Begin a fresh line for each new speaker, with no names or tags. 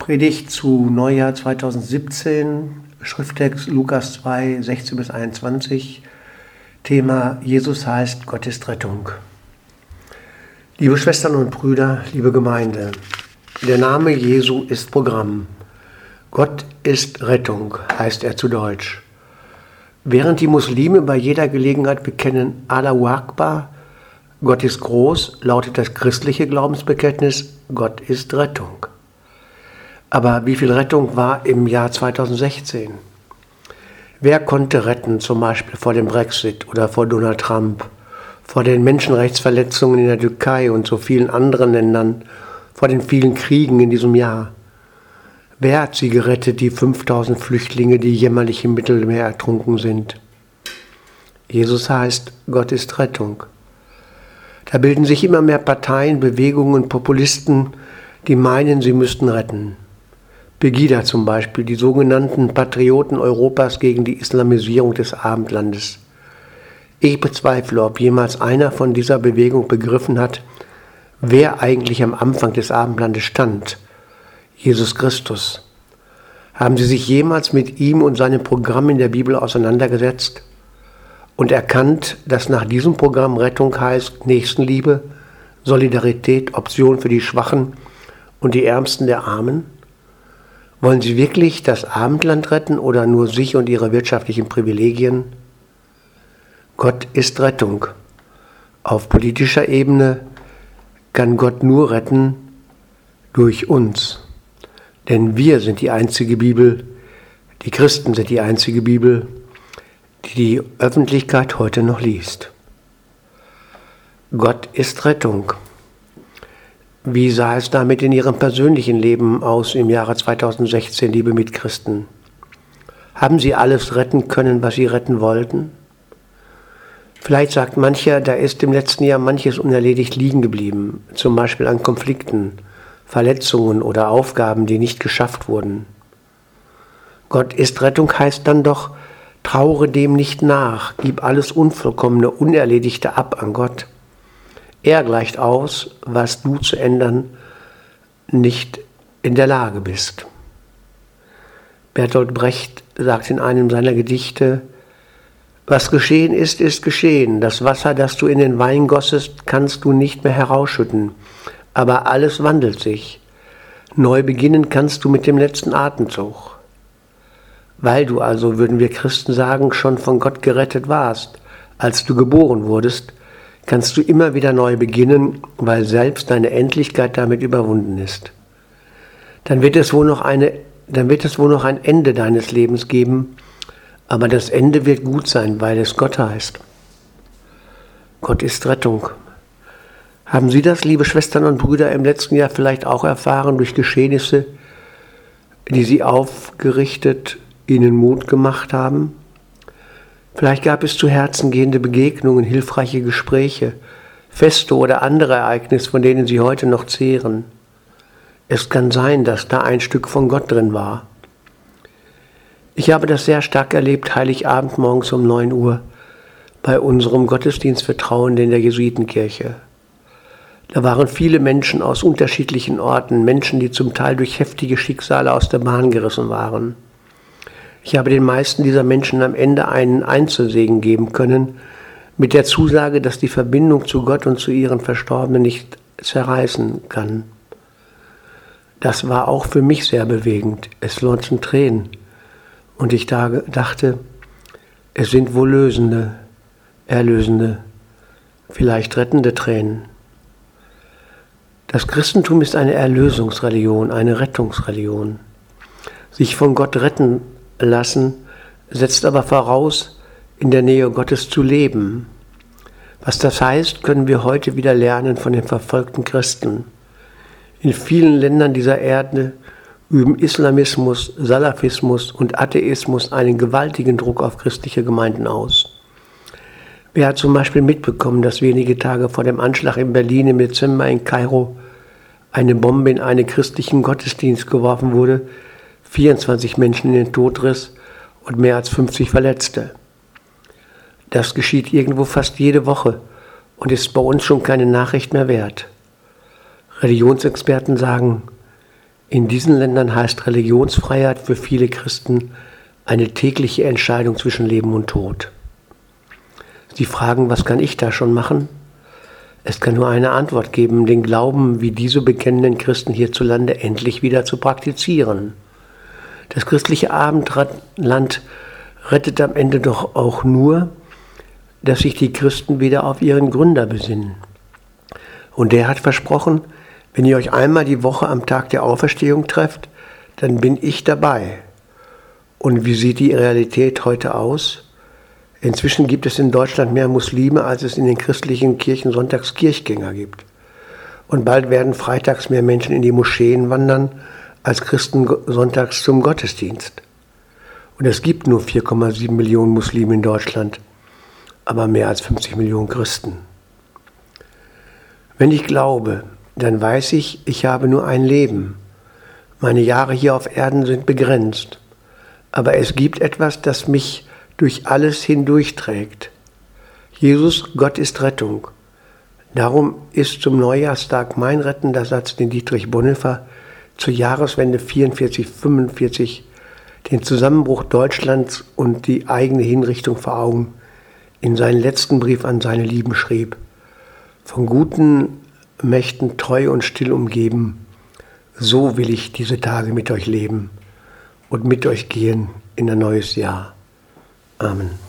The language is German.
Predigt zu Neujahr 2017, Schrifttext Lukas 2, 16 bis 21, Thema Jesus heißt, Gott ist Rettung. Liebe Schwestern und Brüder, liebe Gemeinde, der Name Jesu ist Programm. Gott ist Rettung, heißt er zu Deutsch. Während die Muslime bei jeder Gelegenheit bekennen, Allahu Akbar, Gott ist groß, lautet das christliche Glaubensbekenntnis, Gott ist Rettung. Aber wie viel Rettung war im Jahr 2016? Wer konnte retten, zum Beispiel vor dem Brexit oder vor Donald Trump, vor den Menschenrechtsverletzungen in der Türkei und so vielen anderen Ländern, vor den vielen Kriegen in diesem Jahr? Wer hat sie gerettet, die 5000 Flüchtlinge, die jämmerlich im Mittelmeer ertrunken sind? Jesus heißt, Gott ist Rettung. Da bilden sich immer mehr Parteien, Bewegungen und Populisten, die meinen, sie müssten retten. Pegida zum Beispiel, die sogenannten Patrioten Europas gegen die Islamisierung des Abendlandes. Ich bezweifle, ob jemals einer von dieser Bewegung begriffen hat, wer eigentlich am Anfang des Abendlandes stand. Jesus Christus. Haben Sie sich jemals mit ihm und seinem Programm in der Bibel auseinandergesetzt und erkannt, dass nach diesem Programm Rettung heißt Nächstenliebe, Solidarität, Option für die Schwachen und die Ärmsten der Armen? Wollen Sie wirklich das Abendland retten oder nur sich und ihre wirtschaftlichen Privilegien? Gott ist Rettung. Auf politischer Ebene kann Gott nur retten durch uns. Denn wir sind die einzige Bibel, die Christen sind die einzige Bibel, die die Öffentlichkeit heute noch liest. Gott ist Rettung. Wie sah es damit in Ihrem persönlichen Leben aus im Jahre 2016, liebe Mitchristen? Haben Sie alles retten können, was Sie retten wollten? Vielleicht sagt mancher, da ist im letzten Jahr manches unerledigt liegen geblieben, zum Beispiel an Konflikten, Verletzungen oder Aufgaben, die nicht geschafft wurden. Gott ist Rettung heißt dann doch, trauere dem nicht nach, gib alles Unvollkommene, Unerledigte ab an Gott. Er gleicht aus, was du zu ändern nicht in der Lage bist. Bertolt Brecht sagt in einem seiner Gedichte, was geschehen ist, ist geschehen. Das Wasser, das du in den Wein gossest, kannst du nicht mehr herausschütten. Aber alles wandelt sich. Neu beginnen kannst du mit dem letzten Atemzug. Weil du also, würden wir Christen sagen, schon von Gott gerettet warst, als du geboren wurdest, kannst du immer wieder neu beginnen, weil selbst deine Endlichkeit damit überwunden ist. Dann wird es wohl noch ein Ende deines Lebens geben, aber das Ende wird gut sein, weil es Gott heißt. Gott ist Rettung. Haben Sie das, liebe Schwestern und Brüder, im letzten Jahr vielleicht auch erfahren durch Geschehnisse, die Sie aufgerichtet, Ihnen Mut gemacht haben? Vielleicht gab es zu Herzen gehende Begegnungen, hilfreiche Gespräche, Feste oder andere Ereignisse, von denen Sie heute noch zehren. Es kann sein, dass da ein Stück von Gott drin war. Ich habe das sehr stark erlebt, Heiligabend morgens um 9 Uhr, bei unserem Gottesdienst für Trauernde in der Jesuitenkirche. Da waren viele Menschen aus unterschiedlichen Orten, Menschen, die zum Teil durch heftige Schicksale aus der Bahn gerissen waren. Ich habe den meisten dieser Menschen am Ende einen Einzelsegen geben können, mit der Zusage, dass die Verbindung zu Gott und zu ihren Verstorbenen nicht zerreißen kann. Das war auch für mich sehr bewegend. Es lohnten Tränen. Und ich dachte, es sind wohl lösende, erlösende, vielleicht rettende Tränen. Das Christentum ist eine Erlösungsreligion, eine Rettungsreligion. Sich von Gott retten lassen, setzt aber voraus, in der Nähe Gottes zu leben. Was das heißt, können wir heute wieder lernen von den verfolgten Christen. In vielen Ländern dieser Erde üben Islamismus, Salafismus und Atheismus einen gewaltigen Druck auf christliche Gemeinden aus. Wer hat zum Beispiel mitbekommen, dass wenige Tage vor dem Anschlag in Berlin im Dezember in Kairo eine Bombe in einen christlichen Gottesdienst geworfen wurde, 24 Menschen in den Tod riss und mehr als 50 Verletzte? Das geschieht irgendwo fast jede Woche und ist bei uns schon keine Nachricht mehr wert. Religionsexperten sagen, In diesen Ländern heißt Religionsfreiheit für viele Christen eine tägliche Entscheidung zwischen Leben und Tod. Sie fragen, was kann ich da schon machen? Es kann nur eine Antwort geben, den Glauben wie diese bekennenden Christen hierzulande endlich wieder zu praktizieren. Das christliche Abendland rettet am Ende doch auch nur, dass sich die Christen wieder auf ihren Gründer besinnen. Und der hat versprochen, wenn ihr euch einmal die Woche am Tag der Auferstehung trefft, dann bin ich dabei. Und wie sieht die Realität heute aus? Inzwischen gibt es in Deutschland mehr Muslime, als es in den christlichen Kirchen sonntags Kirchgänger gibt. Und bald werden freitags mehr Menschen in die Moscheen wandern, als Christen sonntags zum Gottesdienst. Und es gibt nur 4,7 Millionen Muslime in Deutschland, aber mehr als 50 Millionen Christen. Wenn ich glaube, dann weiß ich, ich habe nur ein Leben. Meine Jahre hier auf Erden sind begrenzt. Aber es gibt etwas, das mich durch alles hindurchträgt. Jesus, Gott ist Rettung. Darum ist zum Neujahrstag mein rettender Satz, den Dietrich Bonhoeffer zur Jahreswende 44/45 den Zusammenbruch Deutschlands und die eigene Hinrichtung vor Augen in seinen letzten Brief an seine Lieben schrieb. Von guten Mächten treu und still umgeben, so will ich diese Tage mit euch leben und mit euch gehen in ein neues Jahr. Amen.